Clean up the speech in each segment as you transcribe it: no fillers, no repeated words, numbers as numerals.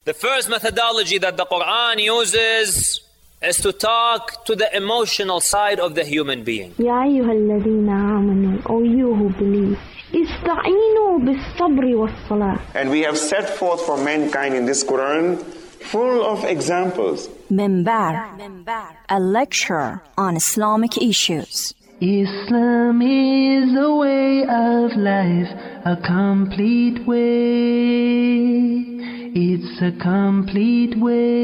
The first methodology that the Quran uses is to talk to the emotional side of the human being. يا أيها الذين آمنوا, O you who believe, استعينوا بالصبر والصلاة. And we have set forth for mankind in this Quran full of examples. Minbar, a lecture on Islamic issues. Islam is a way of life, a complete way. It's a complete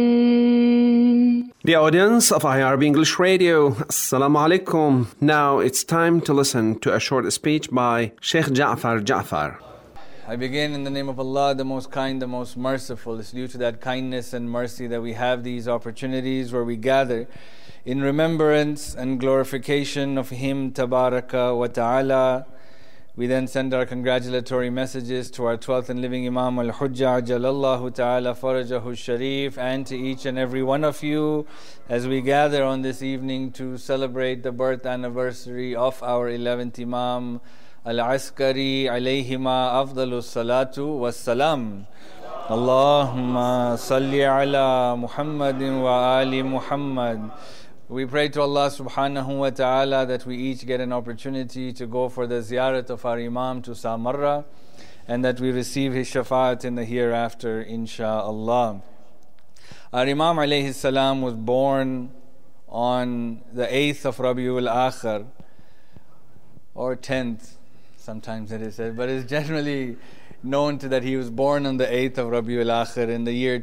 way. The audience of IRB English Radio, Assalamu alaikum. Now it's time to listen to a short speech by Sheikh Ja'far Ja'far. I begin in the name of Allah, the most kind, the most merciful. It's due to that kindness and mercy that we have these opportunities where we gather in remembrance and glorification of Him, Tabaraka wa Ta'ala. We then send our congratulatory messages to our 12th and living Imam Al-Hujjah Jalallahu Ta'ala Farajahu Sharif, and to each and every one of you as we gather on this evening to celebrate the birth anniversary of our 11th Imam Al-Askari alayhima afdalu salatu wassalam. Allahumma salli ala Muhammadin wa ali Muhammad. We pray to Allah subhanahu wa ta'ala that we each get an opportunity to go for the ziyarat of our Imam to Samarra, and that we receive his shafa'at in the hereafter, insha'Allah. Our Imam alayhi salam was born on the 8th of Rabiul Akhir, or 10th, sometimes it is said, but it's generally known to that he was born on the 8th of Rabiul Akhir in the year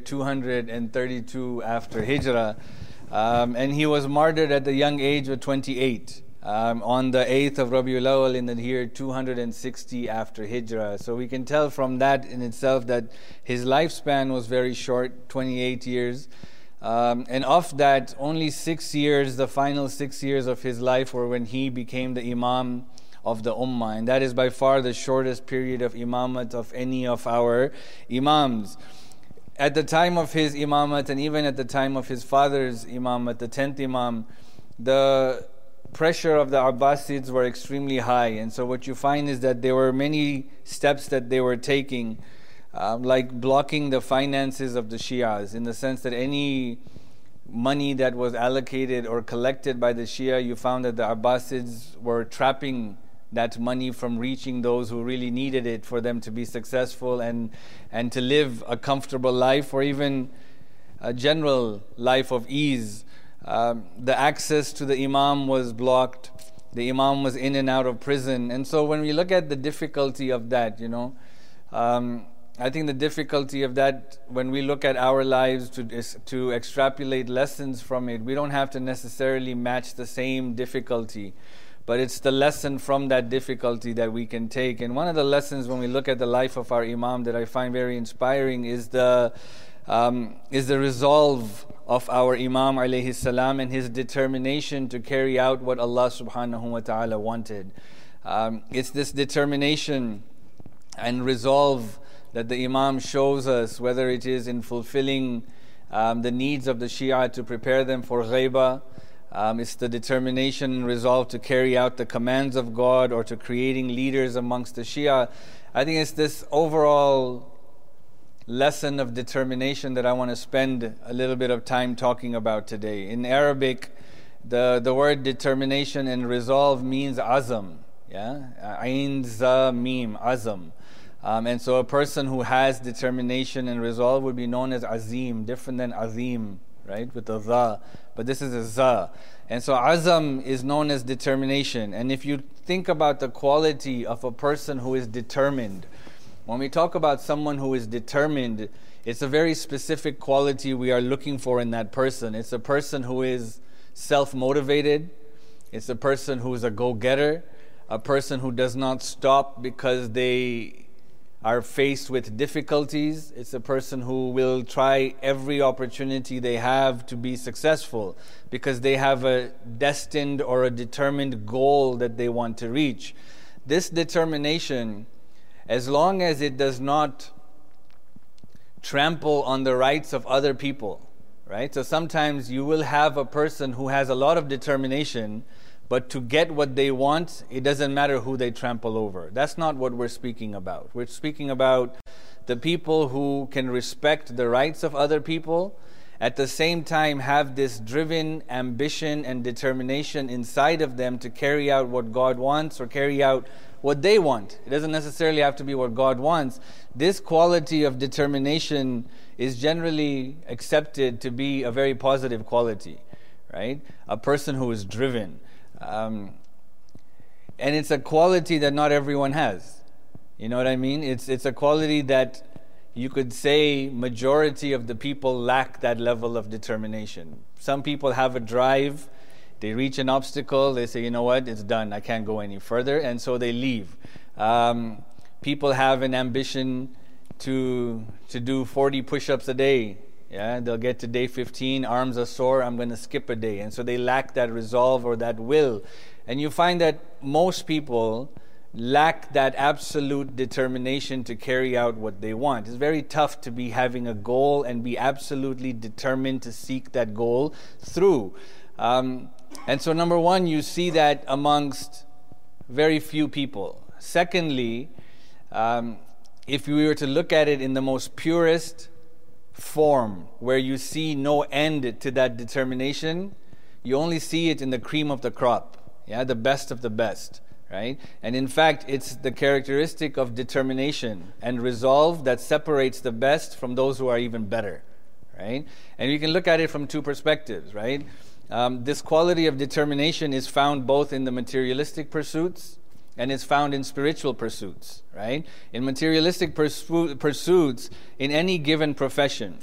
232 after Hijrah. And he was martyred at the young age of 28 on the 8th of Rabiul Awwal in the year 260 after Hijrah. So we can tell from that in itself that his lifespan was very short, 28 years. And of that, only 6 years, the final 6 years of his life were when he became the Imam of the Ummah. And that is by far the shortest period of imamat of any of our Imams. At the time of his imamat, and even at the time of his father's imamat, the 10th Imam, the pressure of the Abbasids were extremely high. And so what you find is that there were many steps that they were taking, like blocking the finances of the Shias, in the sense that any money that was allocated or collected by the Shia, you found that the Abbasids were trapping that money from reaching those who really needed it for them to be successful and to live a comfortable life, or even a general life of ease. The access to the Imam was blocked. The Imam was in and out of prison. And so when we look at the difficulty of that, I think the difficulty of that, when we look at our lives to extrapolate lessons from it, we don't have to necessarily match the same difficulty. But it's the lesson from that difficulty that we can take. And one of the lessons when we look at the life of our Imam that I find very inspiring is the resolve of our Imam alayhi salam and his determination to carry out what Allah subhanahu wa ta'ala wanted. It's this determination and resolve that the Imam shows us, whether it is in fulfilling the needs of the Shia to prepare them for ghaibah. It's the determination and resolve to carry out the commands of God, or to creating leaders amongst the Shia. I think it's this overall lesson of determination that I want to spend a little bit of time talking about today. In Arabic, the word determination and resolve means azam. Ain za mim, azam. And so a person who has determination and resolve would be known as azim, different than azim, right, with the za, but this is a za. And so azam is known as determination. And if you think about the quality of a person who is determined, when we talk about someone who is determined, it's a very specific quality we are looking for in that person. It's a person who is self-motivated. It's a person who is a go-getter, a person who does not stop because they are faced with difficulties. It's a person who will try every opportunity they have to be successful because they have a destined or a determined goal that they want to reach. This determination, as long as it does not trample on the rights of other people, right? So sometimes you will have a person who has a lot of determination, but to get what they want, it doesn't matter who they trample over. That's not what we're speaking about. We're speaking about the people who can respect the rights of other people, at the same time have this driven ambition and determination inside of them to carry out what God wants or carry out what they want. It doesn't necessarily have to be what God wants. This quality of determination is generally accepted to be a very positive quality, right? A person who is driven. And it's a quality that not everyone has. You know what I mean? It's a quality that you could say majority of the people lack that level of determination. Some people have a drive. They reach an obstacle, they say, you know what, it's done, I can't go any further, and so they leave. People have an ambition to do 40 push-ups a day. Yeah, they'll get to day 15, arms are sore, I'm going to skip a day. And so they lack that resolve or that will. And you find that most people lack that absolute determination to carry out what they want. It's very tough to be having a goal and be absolutely determined to seek that goal through. And so number one, you see that amongst very few people. Secondly, if we were to look at it in the most purest form, where you see no end to that determination, you only see it in the cream of the crop, the best of the best, right? And in fact, it's the characteristic of determination and resolve that separates the best from those who are even better, right? And you can look at it from two perspectives, right? This quality of determination is found both in the materialistic pursuits and it's found in spiritual pursuits, right? In materialistic pursuits, in any given profession,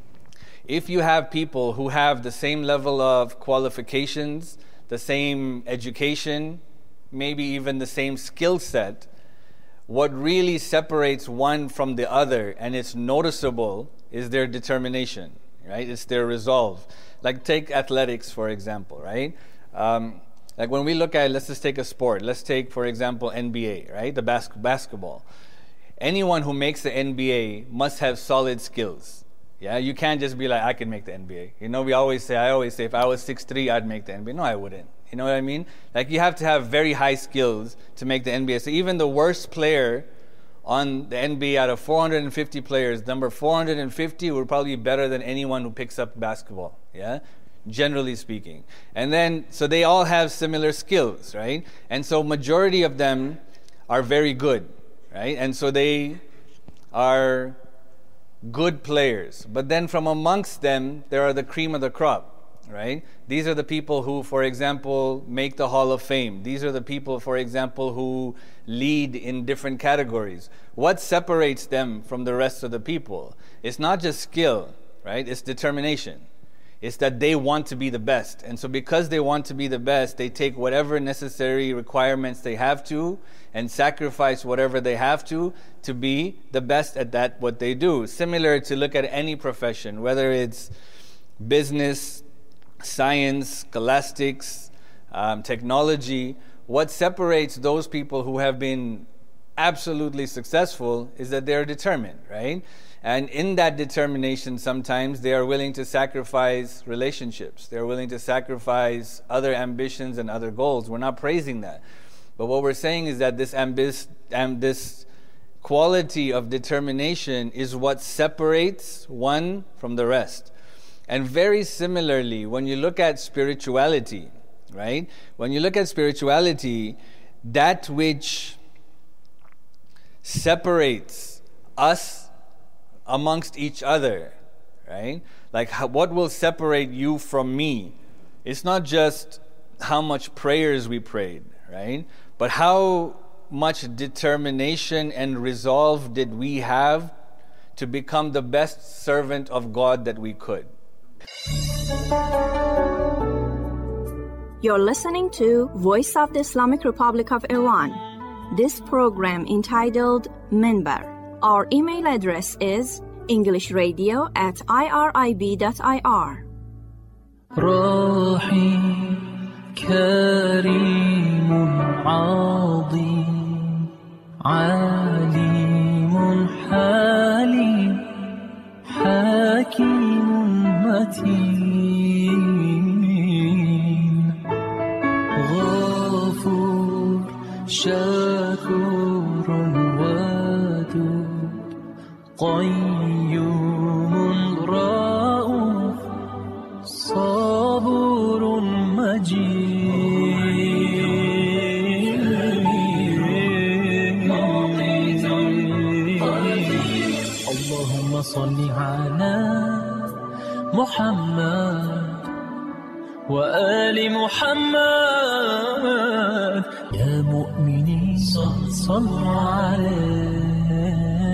if you have people who have the same level of qualifications, the same education, maybe even the same skill set, what really separates one from the other, and it's noticeable, is their determination, right? It's their resolve. Like take athletics, for example, right? Like when we look at, let's just take a sport. Let's take, for example, NBA, right? The basketball. Anyone who makes the NBA must have solid skills. Yeah, you can't just be like, I can make the NBA. You know, I always say, if I was 6'3", I'd make the NBA. No, I wouldn't. You know what I mean? Like you have to have very high skills to make the NBA. So even the worst player on the NBA out of 450 players, number 450 would probably be better than anyone who picks up basketball. Yeah? Generally speaking. And then, so they all have similar skills, right? And so majority of them are very good, right? And so they are good players. But then from amongst them, there are the cream of the crop, right? These are the people who, for example, make the Hall of Fame. These are the people, for example, who lead in different categories. What separates them from the rest of the people? It's not just skill, right? It's determination. It's that they want to be the best. And so because they want to be the best, they take whatever necessary requirements they have to and sacrifice whatever they have to be the best at that what they do. Similar to look at any profession, whether it's business, science, scholastics, technology. What separates those people who have been absolutely successful is that they're determined, right? And in that determination, sometimes they are willing to sacrifice relationships. They're willing to sacrifice other ambitions and other goals. We're not praising that. But what we're saying is that this quality of determination is what separates one from the rest. And very similarly, when you look at spirituality, right? When you look at spirituality, that which separates us amongst each other, right? Like what will separate you from me? It's not just how much prayers we prayed, right? But how much determination and resolve did we have to become the best servant of God that we could. You're listening to Voice of the Islamic Republic of Iran. This program entitled Minbar. Our email address is englishradio@irib.ir. روحي كريم عظيم عليم حليم حكيم متين غفور شكور ودود صل على محمد وآل محمد. يا مؤمنين صلوا عليه